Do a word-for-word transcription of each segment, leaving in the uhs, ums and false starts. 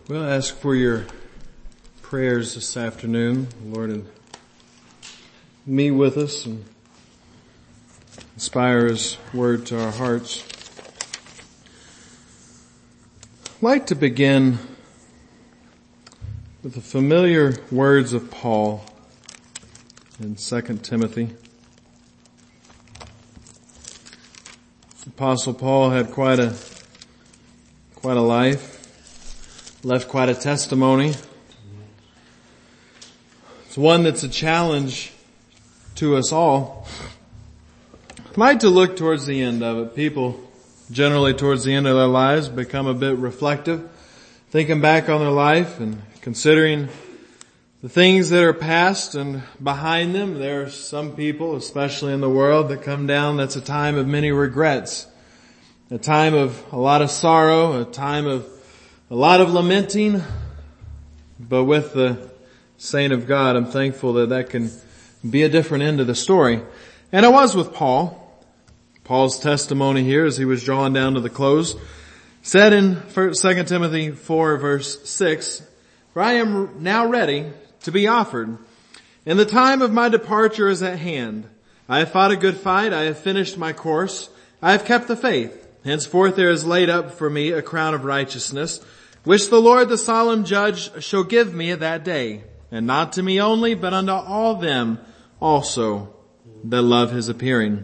We'll ask for your prayers this afternoon, Lord, and meet with us and inspire His word to our hearts. I'd like to begin with the familiar words of Paul in Second Timothy. Apostle Paul had quite a, quite a life. Left quite a testimony. It's one that's a challenge to us all. I'd like to look towards the end of it. People generally towards the end of their lives become a bit reflective, thinking back on their life and considering the things that are past and behind them. There are some people, especially in the world, that come down. That's a time of many regrets, a time of a lot of sorrow, a time of a lot of lamenting, but with the saint of God, I'm thankful that that can be a different end of the story. And I was with Paul. Paul's testimony here as he was drawing down to the close said in Second Timothy four verse six, "For I am now ready to be offered, and the time of my departure is at hand. I have fought a good fight, I have finished my course, I have kept the faith. Henceforth there is laid up for me a crown of righteousness, which the Lord the solemn judge shall give me at that day, and not to me only, but unto all them also that love His appearing."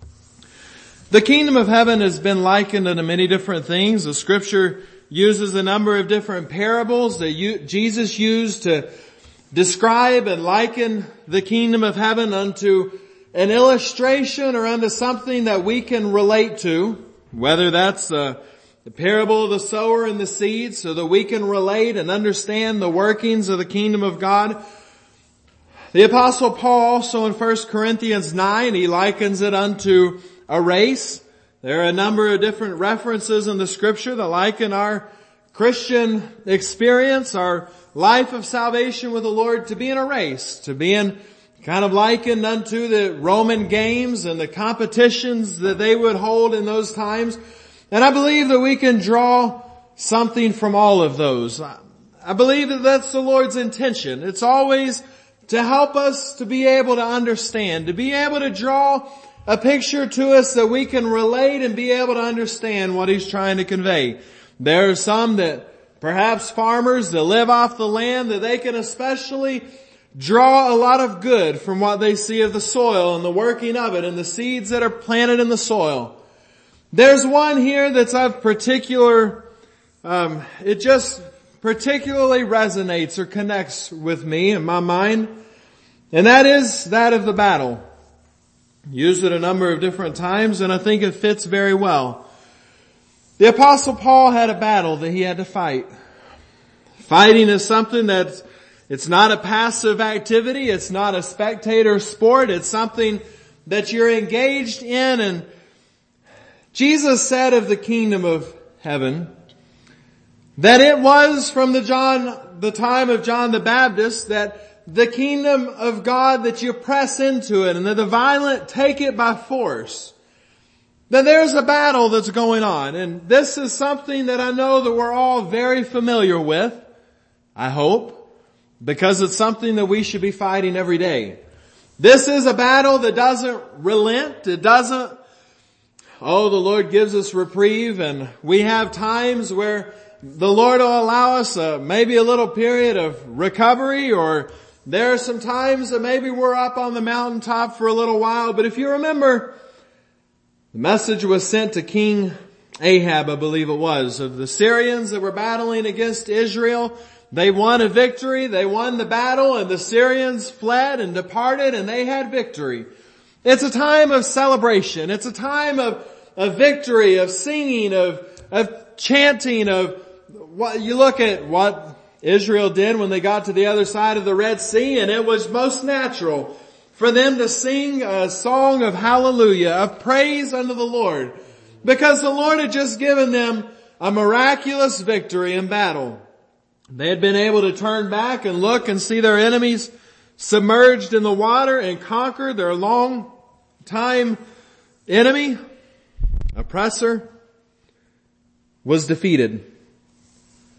The kingdom of heaven has been likened unto many different things. The scripture uses a number of different parables that you, Jesus used to describe and liken the kingdom of heaven unto an illustration or unto something that we can relate to, whether that's a The parable of the sower and the seed, so that we can relate and understand the workings of the kingdom of God. The apostle Paul also in First Corinthians nine, he likens it unto a race. There are a number of different references in the scripture that liken our Christian experience, our life of salvation with the Lord, to being a race, to being kind of likened unto the Roman games and the competitions that they would hold in those times. And I believe that we can draw something from all of those. I believe that that's the Lord's intention. It's always to help us to be able to understand, to be able to draw a picture to us that we can relate and be able to understand what He's trying to convey. There are some that perhaps farmers that live off the land, that they can especially draw a lot of good from what they see of the soil and the working of it and the seeds that are planted in the soil. There's one here that's of particular, um, it just particularly resonates or connects with me in my mind, and that is that of the battle. Used it a number of different times, and I think it fits very well. The apostle Paul had a battle that he had to fight. Fighting is something that it's not a passive activity, it's not a spectator sport, it's something that you're engaged in. And Jesus said of the kingdom of heaven that it was from the John, the time of John the Baptist, that the kingdom of God, that you press into it and that the violent take it by force. That there's a battle that's going on, and this is something that I know that we're all very familiar with, I hope, because it's something that we should be fighting every day. This is a battle that doesn't relent, it doesn't Oh, the Lord gives us reprieve, and we have times where the Lord will allow us uh, maybe a little period of recovery, or there are some times that maybe we're up on the mountaintop for a little while. But if you remember, the message was sent to King Ahab, I believe it was, of the Syrians that were battling against Israel. They won a victory, they won the battle, and the Syrians fled and departed, and they had victory. It's a time of celebration. It's a time of, of victory, of singing, of, of chanting, of what you look at what Israel did when they got to the other side of the Red Sea, and it was most natural for them to sing a song of hallelujah, of praise unto the Lord, because the Lord had just given them a miraculous victory in battle. They had been able to turn back and look and see their enemies submerged in the water and conquer their long time enemy, oppressor, was defeated.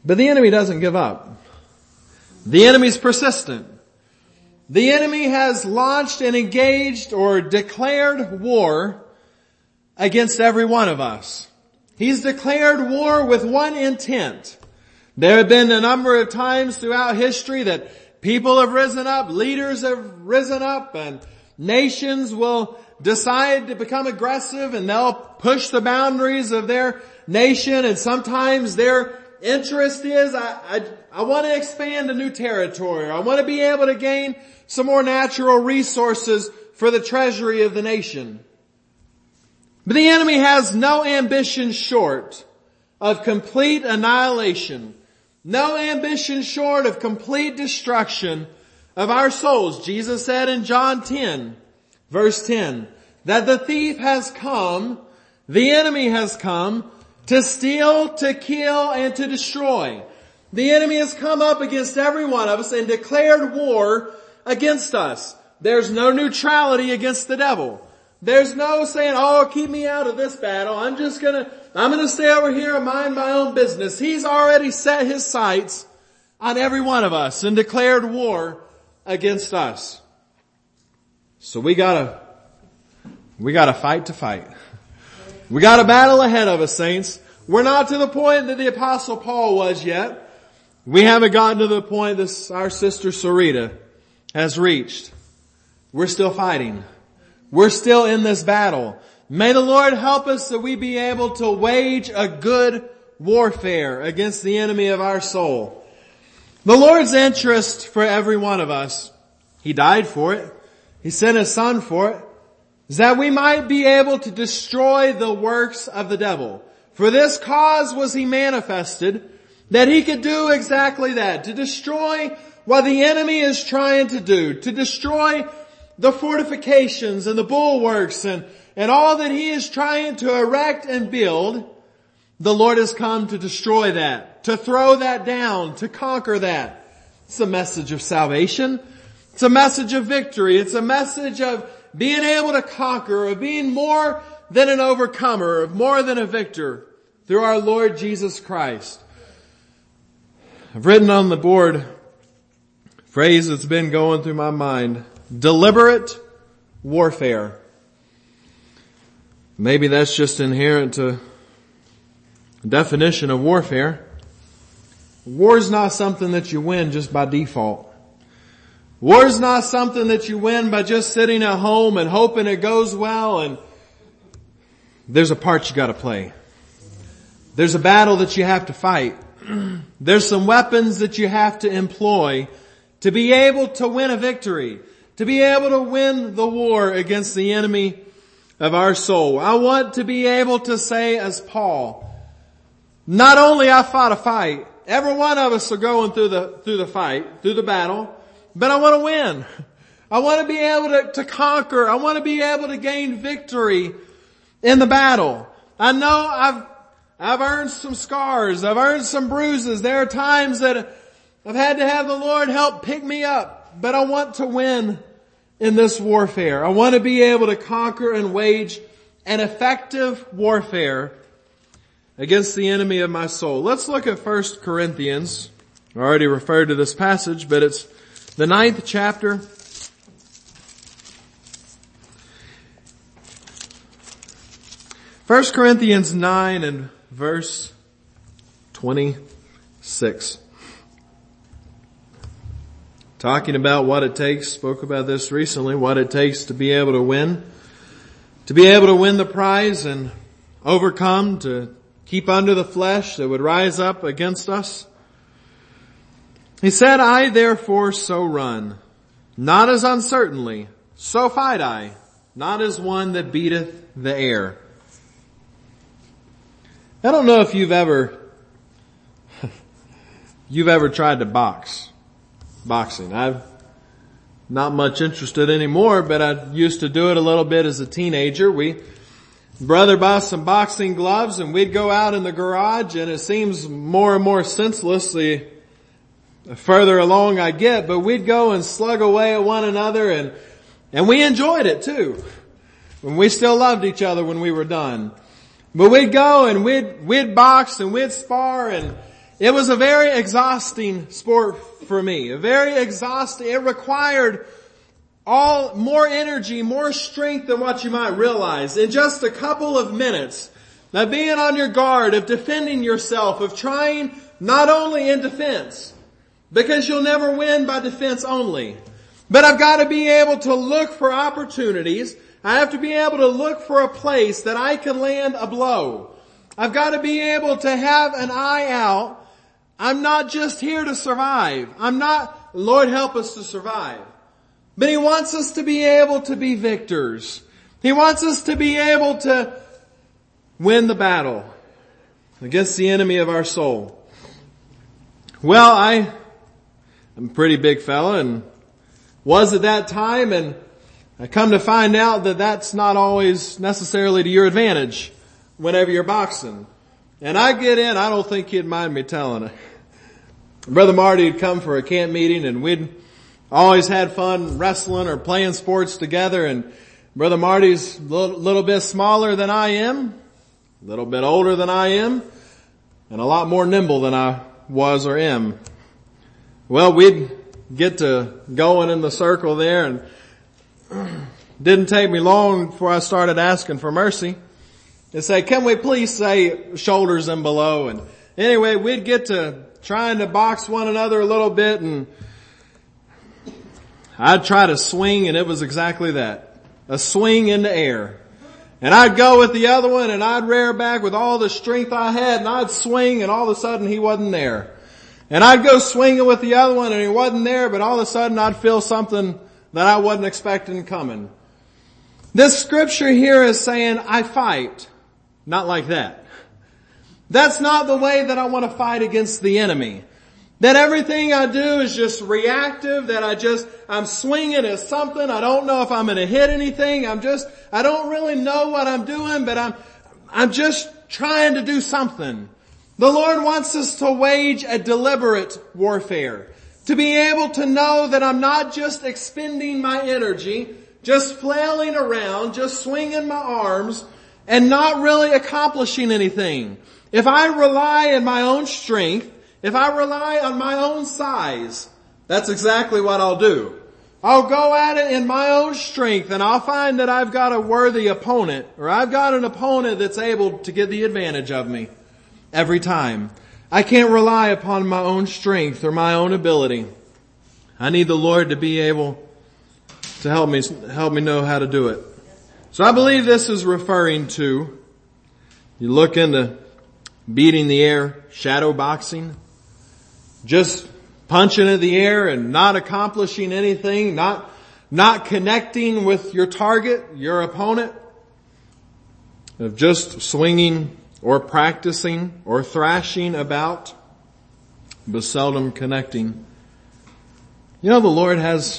But the enemy doesn't give up. The enemy's persistent. The enemy has launched and engaged or declared war against every one of us. He's declared war with one intent. There have been a number of times throughout history that people have risen up, leaders have risen up, and nations will decide to become aggressive and they'll push the boundaries of their nation, and sometimes their interest is, I, I, I want to expand a new territory. I want to be able to gain some more natural resources for the treasury of the nation. But the enemy has no ambition short of complete annihilation, no ambition short of complete destruction of our souls. Jesus said in John ten, verse ten, that the thief has come, the enemy has come, to steal, to kill, and to destroy. The enemy has come up against every one of us and declared war against us. There's no neutrality against the devil. There's no saying, oh, keep me out of this battle. I'm just gonna, I'm gonna stay over here and mind my own business. He's already set his sights on every one of us and declared war against us. So we gotta, we gotta fight to fight. We got a battle ahead of us, saints. We're not to the point that the Apostle Paul was yet. We haven't gotten to the point that our sister Sarita has reached. We're still fighting. We're still in this battle. May the Lord help us that we be able to wage a good warfare against the enemy of our soul. The Lord's interest for every one of us, He died for it. He sent His Son for it, is that we might be able to destroy the works of the devil. For this cause was He manifested, that He could do exactly that, to destroy what the enemy is trying to do, to destroy the fortifications and the bulwarks and, and all that he is trying to erect and build. The Lord has come to destroy that, to throw that down, to conquer that. It's a message of salvation. It's a message of victory. It's a message of being able to conquer, of being more than an overcomer, of more than a victor through our Lord Jesus Christ. I've written on the board a phrase that's been going through my mind. Deliberate warfare. Maybe that's just inherent to the definition of warfare. War is not something that you win just by default. War is not something that you win by just sitting at home and hoping it goes well, and there's a part you gotta play. There's a battle that you have to fight. There's some weapons that you have to employ to be able to win a victory, to be able to win the war against the enemy of our soul. I want to be able to say as Paul, not only I fought a fight, every one of us are going through the, through the fight, through the battle, but I want to win. I want to be able to, to conquer. I want to be able to gain victory in the battle. I know I've, I've earned some scars. I've earned some bruises. There are times that I've had to have the Lord help pick me up, but I want to win in this warfare. I want to be able to conquer and wage an effective warfare against the enemy of my soul. Let's look at First Corinthians. I already referred to this passage, but it's the ninth chapter. First Corinthians nine and verse twenty-six. Talking about what it takes, spoke about this recently, what it takes to be able to win. To be able to win the prize and overcome, to keep under the flesh that would rise up against us. He said, I therefore so run, not as uncertainly, so fight I, not as one that beateth the air. I don't know if you've ever, you've ever tried to box. Boxing. I'm not much interested anymore, but I used to do it a little bit as a teenager. We, brother bought some boxing gloves and we'd go out in the garage, and it seems more and more senseless the further along I get, but we'd go and slug away at one another, and, and we enjoyed it too. And we still loved each other when we were done. But we'd go and we'd, we'd box and we'd spar, and It was a very exhausting sport for me. A very exhausting, it required all, more energy, more strength than what you might realize. In just a couple of minutes, of being on your guard, of defending yourself, of trying not only in defense, because you'll never win by defense only, but I've got to be able to look for opportunities. I have to be able to look for a place that I can land a blow. I've got to be able to have an eye out. I'm not just here to survive. I'm not, Lord help us to survive. But He wants us to be able to be victors. He wants us to be able to win the battle against the enemy of our soul. Well, I am a pretty big fella and was at that time, and I come to find out that that's not always necessarily to your advantage whenever you're boxing. And I get in, I don't think he'd mind me telling it. Brother Marty would come for a camp meeting and we'd always had fun wrestling or playing sports together, and Brother Marty's a little, little bit smaller than I am, a little bit older than I am, and a lot more nimble than I was or am. Well, we'd get to going in the circle there, and didn't take me long before I started asking for mercy. They say, can we please say shoulders and below? And anyway, we'd get to trying to box one another a little bit, and I'd try to swing, and it was exactly that. A swing in the air. And I'd go with the other one, and I'd rear back with all the strength I had, and I'd swing, and all of a sudden he wasn't there. And I'd go swinging with the other one, and he wasn't there, but all of a sudden I'd feel something that I wasn't expecting coming. This scripture here is saying, I fight. Not like that. That's not the way that I want to fight against the enemy. That everything I do is just reactive, that I just, I'm swinging at something. I don't know if I'm going to hit anything. I'm just, I don't really know what I'm doing, but I'm, I'm just trying to do something. The Lord wants us to wage a deliberate warfare. To be able to know that I'm not just expending my energy, just flailing around, just swinging my arms, and not really accomplishing anything. If I rely on my own strength, if I rely on my own size, that's exactly what I'll do. I'll go at it in my own strength, and I'll find that I've got a worthy opponent, or I've got an opponent that's able to get the advantage of me every time. I can't rely upon my own strength or my own ability. I need the Lord to be able to help me, help me know how to do it. So I believe this is referring to, you look into beating the air, shadow boxing, just punching in the air and not accomplishing anything, not, not connecting with your target, your opponent, of just swinging or practicing or thrashing about, but seldom connecting. You know, the Lord has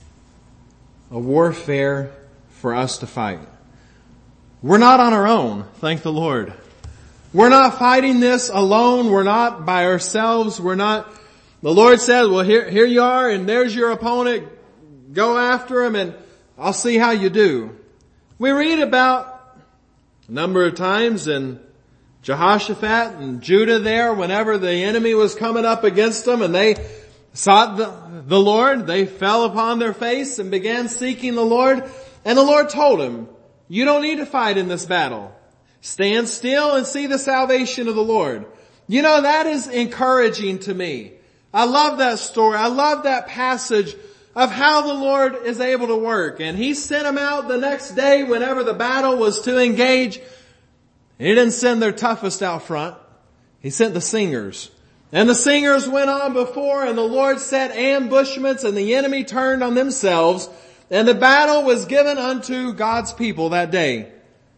a warfare for us to fight. We're not on our own, thank the Lord. We're not fighting this alone. We're not by ourselves. We're not, the Lord says, well, here, here you are, and there's your opponent. Go after him, and I'll see how you do. We read about a number of times in Jehoshaphat and Judah there, whenever the enemy was coming up against them and they sought the, the Lord, they fell upon their face and began seeking the Lord. And the Lord told him, you don't need to fight in this battle. Stand still and see the salvation of the Lord. You know, that is encouraging to me. I love that story. I love that passage of how the Lord is able to work. And He sent them out the next day whenever the battle was to engage. He didn't send their toughest out front. He sent the singers. And the singers went on before, and the Lord set ambushments, and the enemy turned on themselves. And the battle was given unto God's people that day.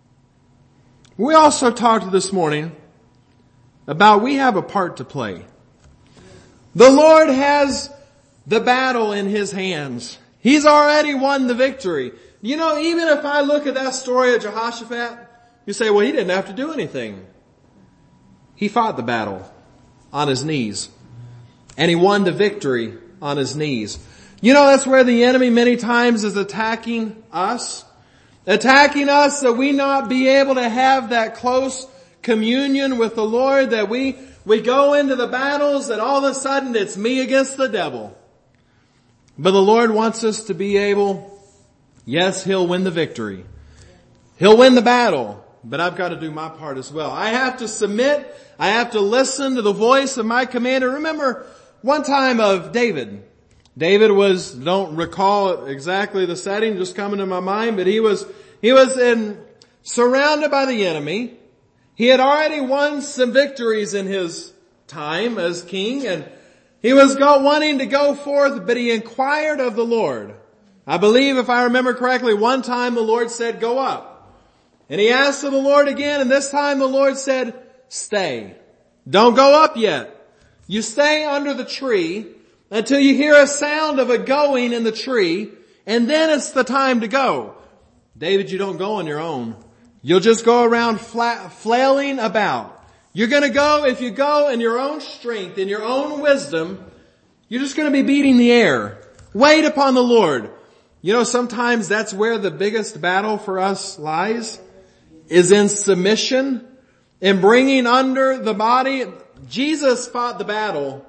We also talked this morning about we have a part to play. The Lord has the battle in His hands. He's already won the victory. You know, even if I look at that story of Jehoshaphat, you say, well, he didn't have to do anything. He fought the battle on his knees. And he won the victory on his knees. You know, that's where the enemy many times is attacking us. Attacking us that we not be able to have that close communion with the Lord, that we, we go into the battles and all of a sudden it's me against the devil. But the Lord wants us to be able, yes, He'll win the victory. He'll win the battle, but I've got to do my part as well. I have to submit. I have to listen to the voice of my commander. Remember one time of David. David was, don't recall exactly the setting, just coming to my mind, but he was, he was in, surrounded by the enemy. He had already won some victories in his time as king, and he was go, wanting to go forth, but he inquired of the Lord. I believe, if I remember correctly, one time the Lord said, go up. And he asked of the Lord again, and this time the Lord said, stay. Don't go up yet. You stay under the tree until you hear a sound of a going in the tree, and then it's the time to go. David, you don't go on your own. You'll just go around fla- flailing about. You're going to go, if you go in your own strength, in your own wisdom, you're just going to be beating the air. Wait upon the Lord. You know, sometimes that's where the biggest battle for us lies, is in submission, in bringing under the body. Jesus fought the battle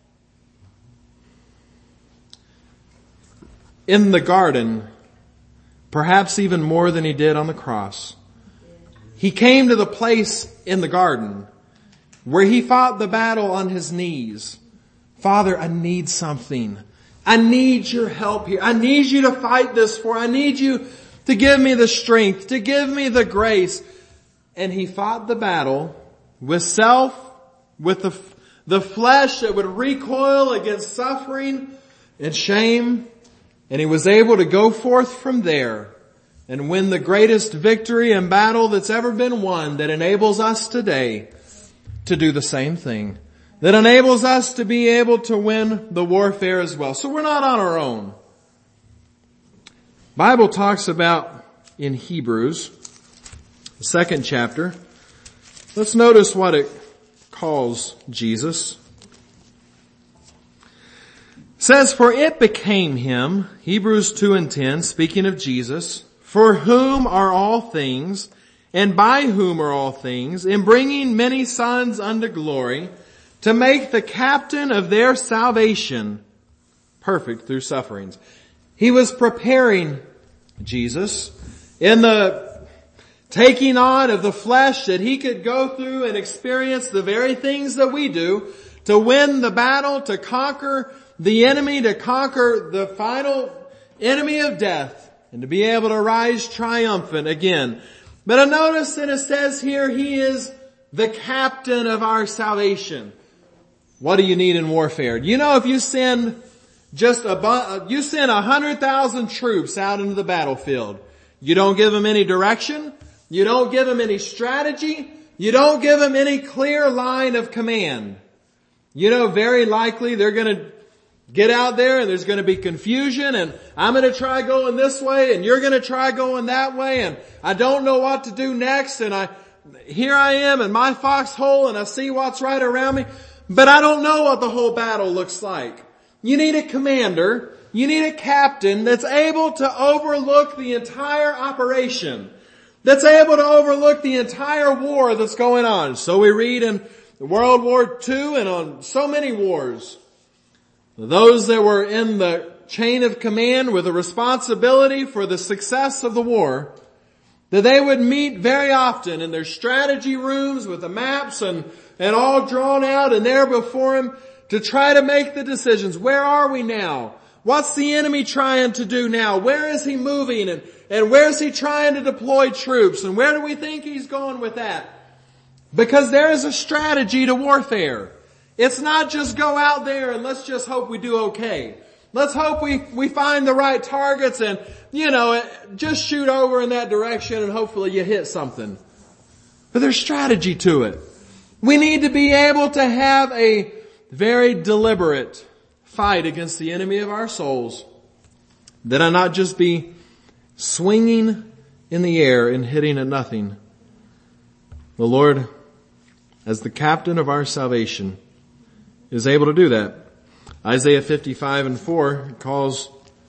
in the garden, perhaps even more than He did on the cross. He came to the place in the garden where He fought the battle on His knees. Father, I need something. I need your help here. I need you to fight this for. I need you to give me the strength, to give me the grace. And He fought the battle with self, with the, the flesh that would recoil against suffering and shame. And He was able to go forth from there and win the greatest victory and battle that's ever been won, that enables us today to do the same thing. That enables us to be able to win the warfare as well. So we're not on our own. Bible talks about in Hebrews, the second chapter. Let's notice what it calls Jesus. It says, for it became Him, Hebrews two and ten, speaking of Jesus, for whom are all things, and by whom are all things, in bringing many sons unto glory, to make the captain of their salvation perfect through sufferings. He was preparing Jesus in the taking on of the flesh, that He could go through and experience the very things that we do to win the battle, to conquer the enemy, to conquer the final enemy of death, and to be able to rise triumphant again. But I notice that it says here, He is the captain of our salvation. What do you need in warfare? You know, if you send just a, you send a hundred thousand troops out into the battlefield, you don't give them any direction, you don't give them any strategy, you don't give them any clear line of command. You know, very likely they're going to get out there and there's going to be confusion, and I'm going to try going this way and you're going to try going that way, and I don't know what to do next, and I, here I am in my foxhole and I see what's right around me, but I don't know what the whole battle looks like. You need a commander, you need a captain that's able to overlook the entire operation, that's able to overlook the entire war that's going on. So we read in World War Two and on so many wars, those that were in the chain of command with a responsibility for the success of the war, that they would meet very often in their strategy rooms with the maps and, and all drawn out and there before them to try to make the decisions. Where are we now? What's the enemy trying to do now? Where is he moving? And, and where's he trying to deploy troops? And where do we think he's going with that? Because there is a strategy to warfare. It's not just go out there and let's just hope we do okay. Let's hope we, we find the right targets and, you know, just shoot over in that direction and hopefully you hit something. But there's strategy to it. We need to be able to have a very deliberate fight against the enemy of our souls. That I not just be swinging in the air and hitting at nothing. The Lord, as the captain of our salvation, is able to do that. Isaiah fifty-five and four calls,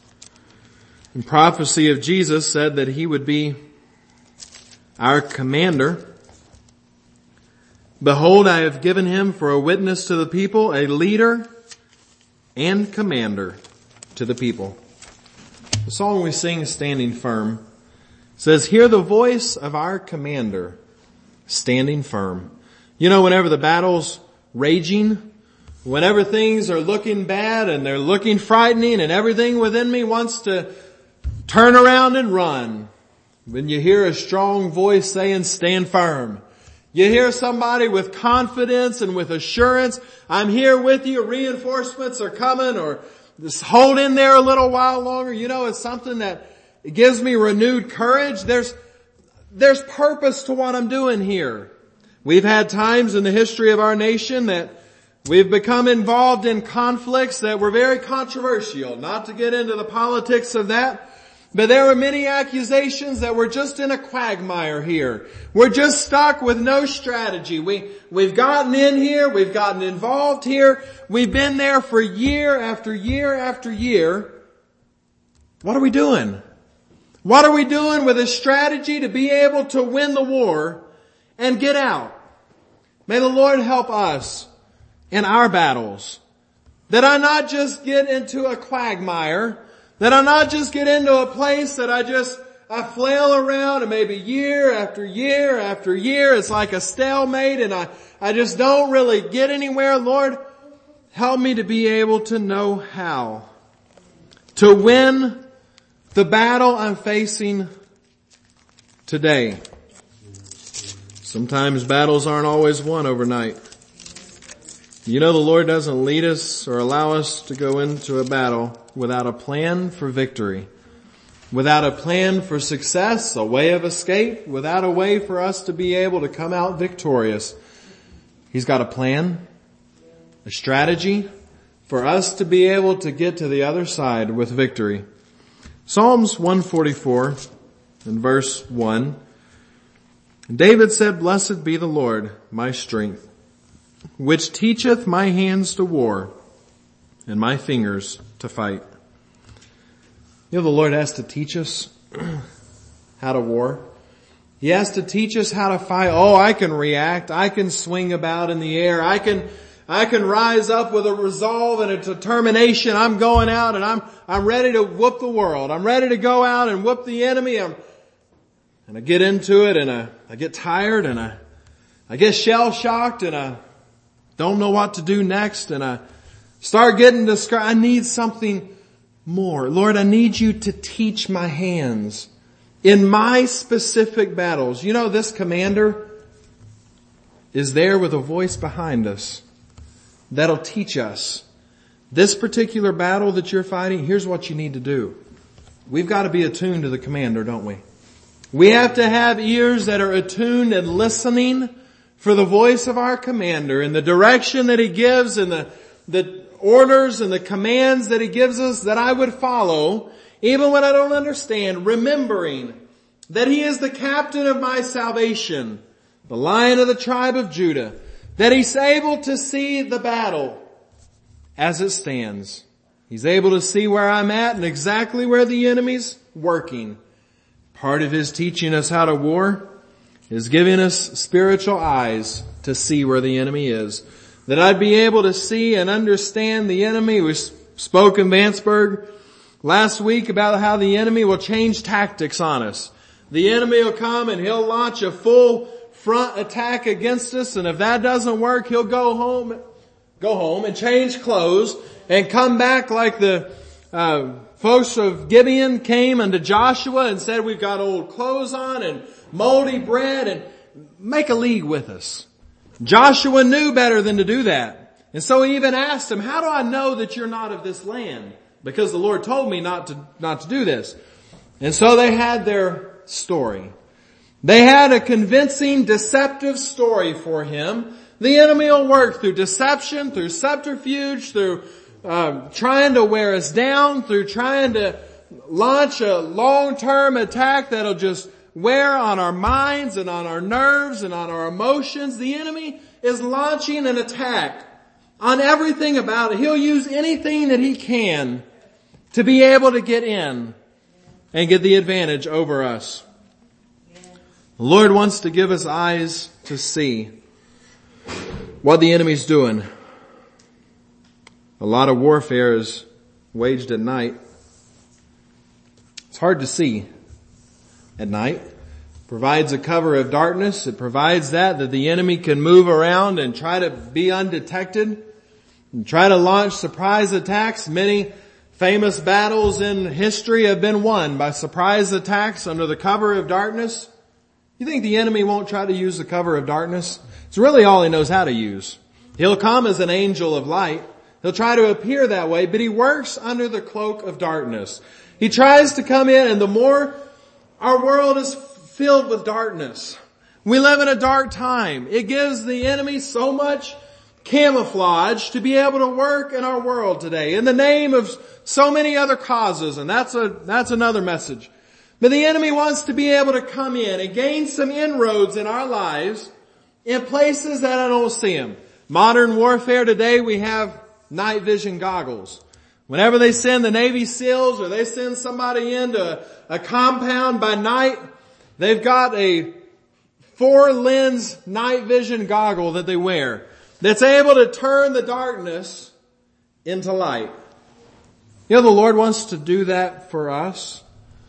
in prophecy of Jesus, said that He would be our commander. Behold, I have given him for a witness to the people, a leader and commander to the people. The song we sing, Standing Firm, says, hear the voice of our commander, standing firm. You know, whenever the battle's raging, whenever things are looking bad and they're looking frightening and everything within me wants to turn around and run, when you hear a strong voice saying, stand firm. You hear somebody with confidence and with assurance, I'm here with you, reinforcements are coming, or just hold in there a little while longer. You know, it's something that gives me renewed courage. There's, there's purpose to what I'm doing here. We've had times in the history of our nation that we've become involved in conflicts that were very controversial. Not to get into the politics of that, but there were many accusations that we're just in a quagmire here. We're just stuck with no strategy. We, we've gotten in here. We've gotten involved here. We've been there for year after year after year. What are we doing? What are we doing with a strategy to be able to win the war and get out? May the Lord help us in our battles. That I not just get into a quagmire, that I not just get into a place that I just, I flail around and maybe year after year after year, it's like a stalemate and I, I just don't really get anywhere. Lord, help me to be able to know how to win the battle I'm facing today. Sometimes battles aren't always won overnight. You know, the Lord doesn't lead us or allow us to go into a battle without a plan for victory, without a plan for success, a way of escape, without a way for us to be able to come out victorious. He's got a plan, a strategy for us to be able to get to the other side with victory. Psalms one forty-four in verse one. David said, blessed be the Lord, my strength, which teacheth my hands to war and my fingers to fight. You know, the Lord has to teach us how to war. He has to teach us how to fight. Oh, I can react. I can swing about in the air. I can, I can rise up with a resolve and a determination. I'm going out and I'm, I'm ready to whoop the world. I'm ready to go out and whoop the enemy. I'm, and I get into it and I, I get tired and I, I get shell shocked and I don't know what to do next and I start getting discouraged. I need something more. Lord, I need you to teach my hands in my specific battles. You know, this commander is there with a voice behind us that'll teach us this particular battle that you're fighting. Here's what you need to do. We've got to be attuned to the commander, don't we? We have to have ears that are attuned and listening for the voice of our commander and the direction that he gives and the, the orders and the commands that he gives us that I would follow, even when I don't understand, remembering that he is the captain of my salvation, the Lion of the tribe of Judah, that he's able to see the battle as it stands. He's able to see where I'm at and exactly where the enemy's working. Part of his teaching us how to war is giving us spiritual eyes to see where the enemy is. That I'd be able to see and understand the enemy. We spoke in Vanceburg last week about how the enemy will change tactics on us. The enemy will come and he'll launch a full front attack against us, and if that doesn't work, he'll go home, go home and change clothes and come back like the uh, folks of Gibeon came unto Joshua and said, we've got old clothes on and moldy bread, and make a league with us. Joshua knew better than to do that. And so he even asked him, how do I know that you're not of this land? Because the Lord told me not to, not to do this. And so they had their story. They had a convincing, deceptive story for him. The enemy will work through deception, through subterfuge, through um, trying to wear us down, through trying to launch a long-term attack that'll just wear on our minds and on our nerves and on our emotions. The enemy is launching an attack on everything about it. He'll use anything that he can to be able to get in and get the advantage over us. The Lord wants to give us eyes to see. what the enemy's doing. A lot of warfare is waged at night. It's hard to see at night. It provides a cover of darkness. It provides that, that the enemy can move around and try to be undetected and try to launch surprise attacks. Many famous battles in history have been won by surprise attacks under the cover of darkness. You think the enemy won't try to use the cover of darkness? It's really all he knows how to use. He'll come as an angel of light. He'll try to appear that way, but he works under the cloak of darkness. He tries to come in, and the more our world is filled with darkness, we live in a dark time. It gives the enemy so much camouflage to be able to work in our world today in the name of so many other causes, and that's a, that's another message. But the enemy wants to be able to come in and gain some inroads in our lives in places that I don't see him. Modern warfare today, we have night vision goggles. Whenever they send the Navy SEALs or they send somebody into a, a compound by night, they've got a four lens night vision goggle that they wear that's able to turn the darkness into light. You know, the Lord wants to do that for us.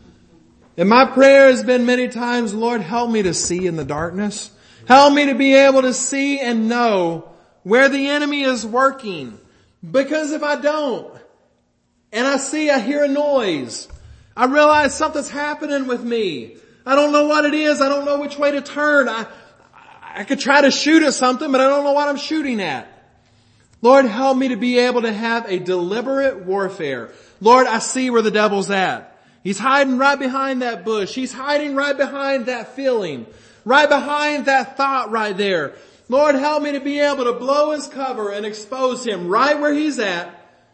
And my prayer has been many times, Lord, help me to see in the darkness. Help me to be able to see and know where the enemy is working. Because if I don't, and I see, I hear a noise, I realize something's happening with me. I don't know what it is. I don't know which way to turn. I, I could try to shoot at something, but I don't know what I'm shooting at. Lord, help me to be able to have a deliberate warfare. Lord, I see where the devil's at. He's hiding right behind that bush. He's hiding right behind that feeling, right behind that thought right there. Lord, help me to be able to blow his cover and expose him right where he's at.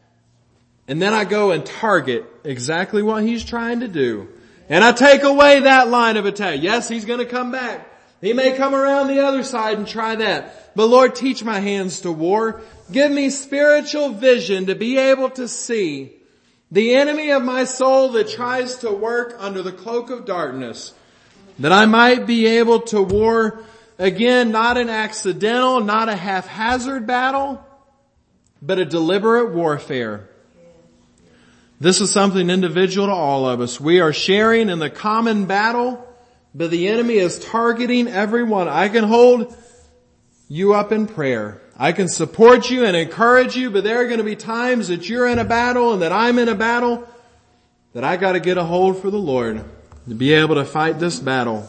And then I go and target exactly what he's trying to do. And I take away that line of attack. Yes, he's going to come back. He may come around the other side and try that. But Lord, teach my hands to war. Give me spiritual vision to be able to see the enemy of my soul that tries to work under the cloak of darkness, that I might be able to war again, not an accidental, not a haphazard battle, but a deliberate warfare. This is something individual to all of us. We are sharing in the common battle, but the enemy is targeting everyone. I can hold you up in prayer. I can support you and encourage you, but there are going to be times that you're in a battle and that I'm in a battle that I got to get a hold for the Lord to be able to fight this battle.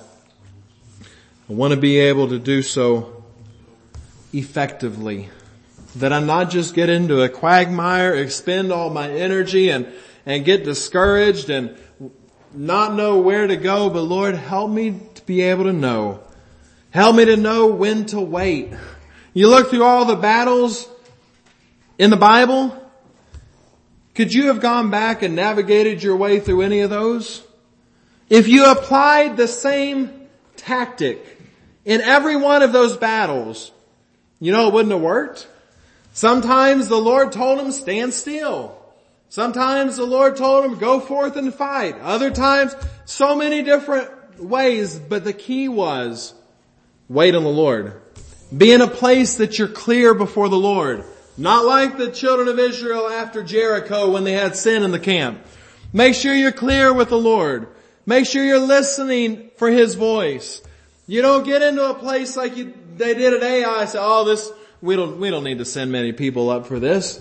I want to be able to do so effectively. That I not just get into a quagmire, expend all my energy and, and get discouraged and not know where to go, but Lord, help me to be able to know. Help me to know when to wait. You look through all the battles in the Bible. Could you have gone back and navigated your way through any of those? If you applied the same tactic in every one of those battles, you know it wouldn't have worked. Sometimes the Lord told him, stand still. Sometimes the Lord told him, go forth and fight. Other times, so many different ways, but the key was, wait on the Lord. Be in a place that you're clear before the Lord. Not like the children of Israel after Jericho when they had sin in the camp. Make sure you're clear with the Lord. Make sure you're listening for his voice. You don't get into a place like you, they did at Ai and say, oh, this, we don't, we don't need to send many people up for this.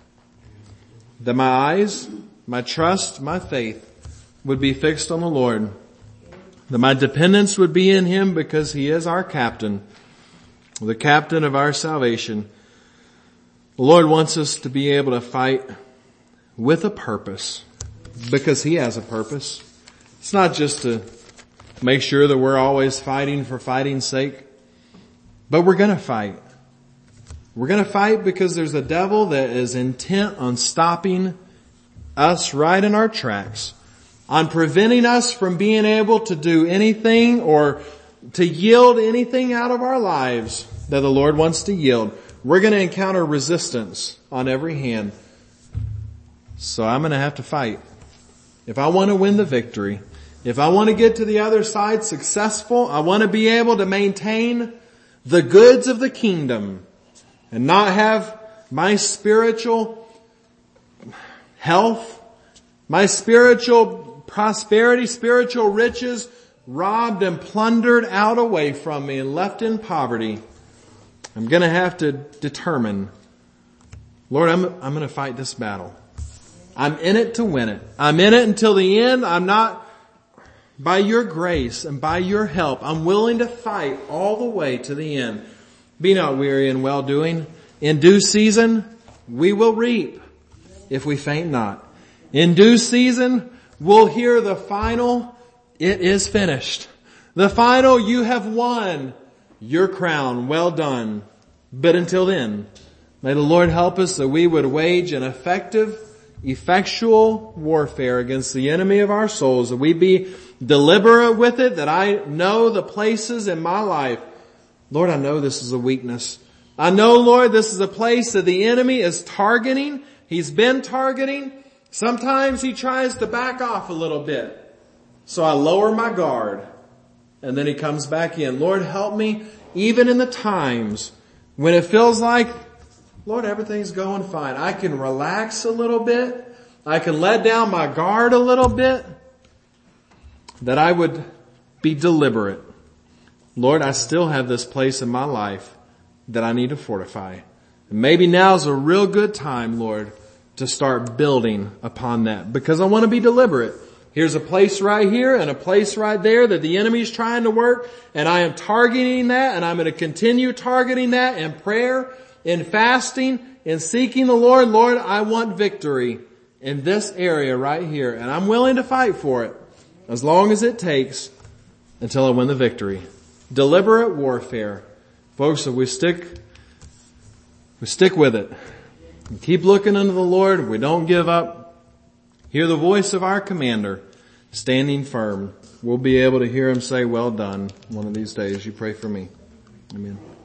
That my eyes, my trust, my faith would be fixed on the Lord. That my dependence would be in him because he is our captain, the captain of our salvation. The Lord wants us to be able to fight with a purpose because he has a purpose. It's not just to make sure that we're always fighting for fighting's sake, but we're going to fight. We're going to fight because there's a devil that is intent on stopping us right in our tracks, on preventing us from being able to do anything or to yield anything out of our lives that the Lord wants to yield. We're going to encounter resistance on every hand. So I'm going to have to fight. If I want to win the victory, if I want to get to the other side successful, I want to be able to maintain the goods of the kingdom. and not have my spiritual health, my spiritual prosperity, spiritual riches robbed and plundered out away from me and left in poverty, I'm going to have to determine, Lord, I'm, I'm going to fight this battle. I'm in it to win it. I'm in it until the end. I'm not, by your grace and by your help, I'm willing to fight all the way to the end. Be not weary in well-doing. In due season, we will reap if we faint not. In due season, we'll hear the final, it is finished. The final, you have won your crown. Well done. But until then, may the Lord help us that we would wage an effective, effectual warfare against the enemy of our souls, that we be deliberate with it, that I know the places in my life. Lord, I know this is a weakness. I know, Lord, this is a place that the enemy is targeting. He's been targeting. Sometimes he tries to back off a little bit. So I lower my guard. And then he comes back in. Lord, help me even in the times when it feels like, Lord, everything's going fine. I can relax a little bit. I can let down my guard a little bit. That I would be deliberate. Lord, I still have this place in my life that I need to fortify. And maybe now's a real good time, Lord, to start building upon that. Because I want to be deliberate. Here's a place right here and a place right there that the enemy's trying to work. And I am targeting that, and I'm going to continue targeting that in prayer, in fasting, in seeking the Lord. Lord, I want victory in this area right here. And I'm willing to fight for it as long as it takes until I win the victory. Deliberate warfare. Folks, if we stick, we stick with it. We keep looking unto the Lord. We don't give up. Hear the voice of our commander standing firm. We'll be able to hear him say, well done, one of these days. You pray for me. Amen.